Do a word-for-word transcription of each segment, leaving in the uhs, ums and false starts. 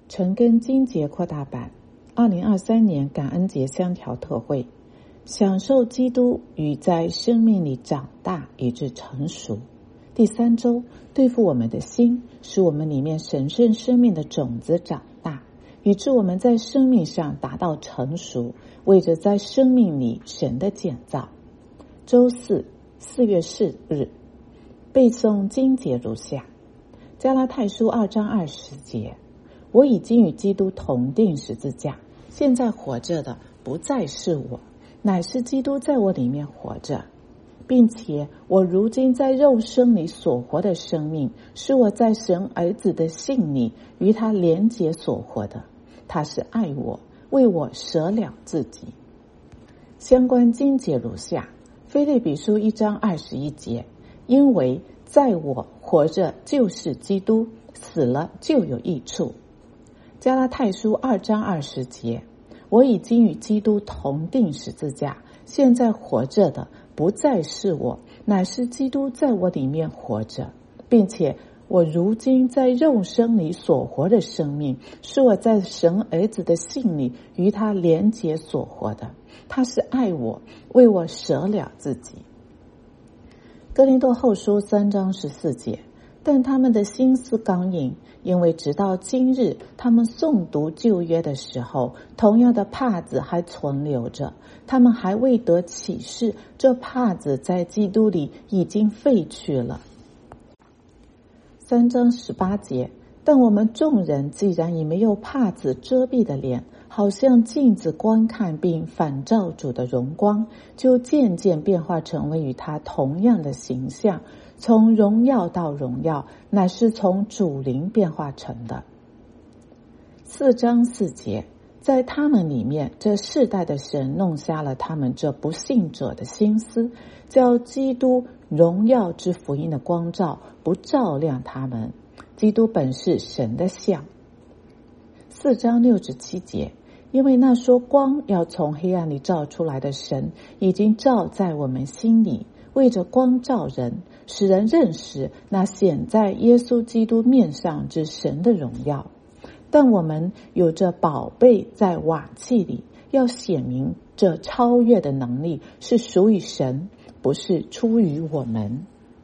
陈根金节扩大版二零二三年感恩节香条特会，享受基督与在生命里长大以致成熟。第三周，对付我们的心，使我们里面神圣生命的种子长大，以致我们在生命上达到成熟，为着在生命里神的建造。周四，四月四日，背诵经节如下：加拉太书二章二十节，我已经与基督同定十字架，现在活着的不再是我，乃是基督在我里面活着，并且我如今在肉身里所活的生命，是我在神儿子的信里与他连结所活的。他是爱我，为我舍了自己。相关经节如下：腓立比书一章二十一节，因为在我活着就是基督，死了就有益处。加拉太书二章二十节，我已经与基督同定十字架，现在活着的不再是我，乃是基督在我里面活着，并且我如今在肉身里所活的生命，是我在神儿子的信里与他连结所活的。他是爱我，为我舍了自己。哥林多后书三章十四节，但他们的心思刚硬，因为直到今日，他们诵读旧约的时候，同样的帕子还存留着，他们还未得启示，这帕子在基督里已经废去了。三章十八节，但我们众人既然已没有帕子遮蔽的脸，好像镜子观看并反照主的荣光，就渐渐变化成为与他同样的形象，从荣耀到荣耀，乃是从主灵变化成的。四章四节，在他们里面，这世代的神弄瞎了他们这不信者的心思，叫基督荣耀之福音的光照不照亮他们。基督本是神的像。四章六至七节，因为那说光要从黑暗里照出来的神，已经照在我们心里，为着光照人，使人认识那显在耶稣基督面上之神的荣耀。但我们有着宝贝在瓦器里，要显明这超越的能力是属于神，不是出于我们。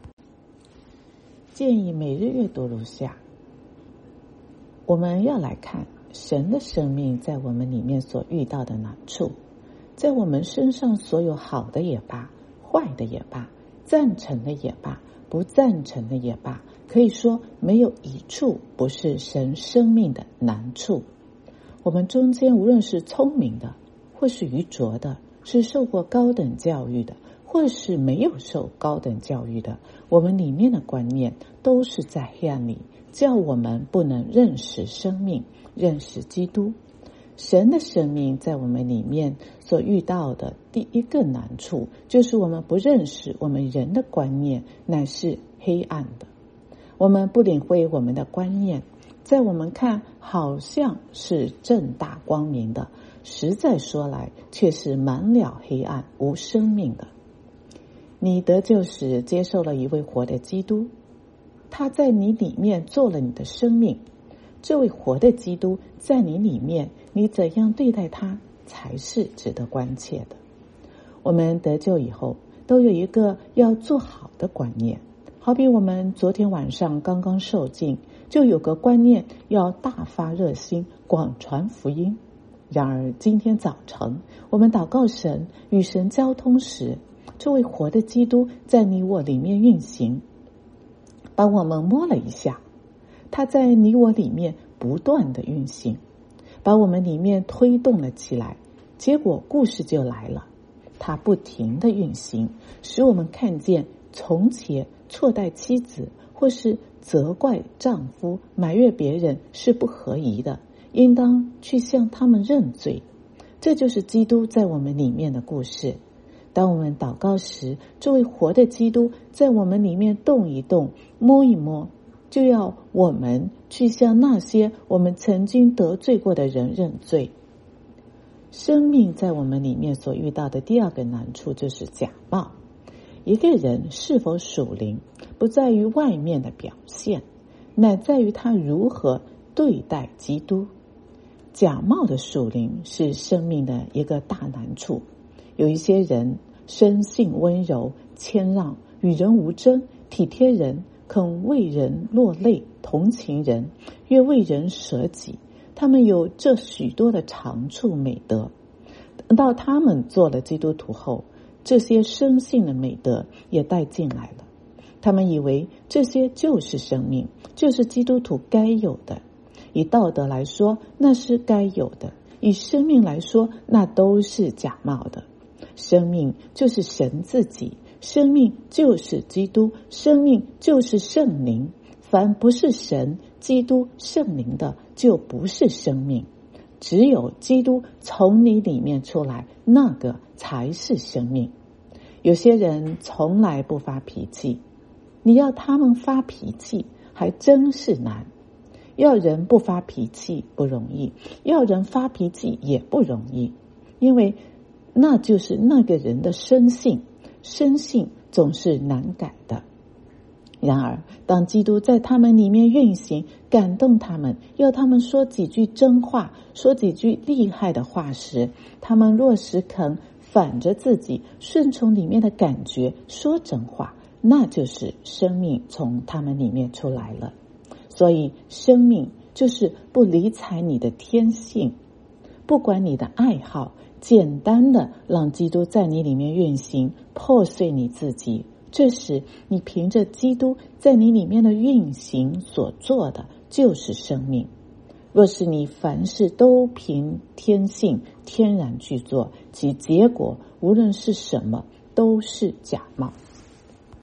建议每日阅读如下：我们要来看神的生命在我们里面所遇到的难处，在我们身上所有好的也罢，坏的也罢，赞成的也罢，不赞成的也罢，可以说没有一处不是神生命的难处。我们中间无论是聪明的，或是愚拙的，是受过高等教育的，或是没有受高等教育的，我们里面的观念都是在黑暗里，叫我们不能认识生命，认识基督。神的生命在我们里面所遇到的第一个难处，就是我们不认识我们人的观念乃是黑暗的。我们不领会我们的观念，在我们看好像是正大光明的，实在说来却是满了黑暗无生命的。你得救时接受了一位活的基督，他在你里面做了你的生命，这位活的基督在你里面，你怎样对待他才是值得关切的。我们得救以后都有一个要做好的观念，好比我们昨天晚上刚刚受浸，就有个观念要大发热心广传福音。然而今天早晨我们祷告神与神交通时，这位活的基督在你我里面运行，把我们摸了一下，他在你我里面不断的运行，把我们里面推动了起来。结果故事就来了，他不停的运行，使我们看见从前错待妻子或是责怪丈夫埋怨别人是不合宜的，应当去向他们认罪。这就是基督在我们里面的故事。当我们祷告时，这位活的基督在我们里面动一动，摸一摸，就要我们去向那些我们曾经得罪过的人认罪。生命在我们里面所遇到的第二个难处就是假冒。一个人是否属灵，不在于外面的表现，乃在于他如何对待基督。 假冒的属灵是生命的一个大难处。有一些人生性温柔谦让，与人无争，体贴人，肯为人落泪，同情人，愿为人舍己。他们有这许多的长处美德。等到他们做了基督徒后，这些生性的美德也带进来了。他们以为这些就是生命，就是基督徒该有的。以道德来说，那是该有的；以生命来说，那都是假冒的。生命就是神自己，生命就是基督，生命就是圣灵。凡不是神、基督、圣灵的，就不是生命。只有基督从你里面出来，那个才是生命。有些人从来不发脾气，你要他们发脾气还真是难。要人不发脾气不容易，要人发脾气也不容易，因为那就是那个人的生性，生性总是难改的。然而当基督在他们里面运行，感动他们，要他们说几句真话，说几句厉害的话时，他们若是肯反着自己，顺从里面的感觉说真话，那就是生命从他们里面出来了。所以生命就是不理睬你的天性，不管你的爱好，简单的让基督在你里面运行，破碎你自己。这时你凭着基督在你里面的运行所做的就是生命。若是你凡事都凭天性天然去做，其结果无论是什么都是假冒。